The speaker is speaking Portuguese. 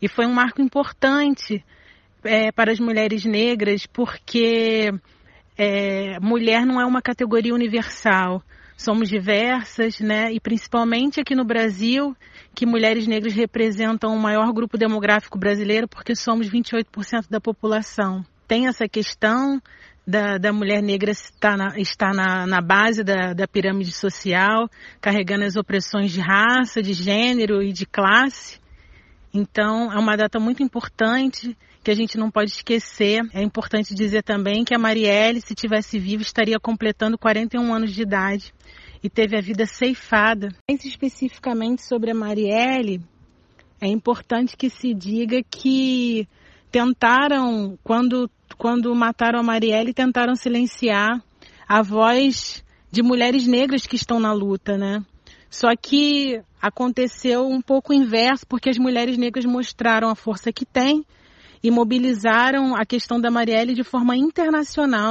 E foi um marco importante para as mulheres negras, porque mulher não é uma categoria universal. Somos diversas, né? E principalmente aqui no Brasil, que mulheres negras representam o maior grupo demográfico brasileiro, porque somos 28% da população. Tem essa questão da mulher negra estar na base da pirâmide social, carregando as opressões de raça, de gênero e de classe. Então, é uma data muito importante que a gente não pode esquecer. É importante dizer também que a Marielle, se tivesse viva, estaria completando 41 anos de idade e teve a vida ceifada. Mais especificamente sobre a Marielle, é importante que se diga que tentaram, quando mataram a Marielle, tentaram silenciar a voz de mulheres negras que estão na luta, né? Só que aconteceu um pouco o inverso, porque as mulheres negras mostraram a força que têm e mobilizaram a questão da Marielle de forma internacional.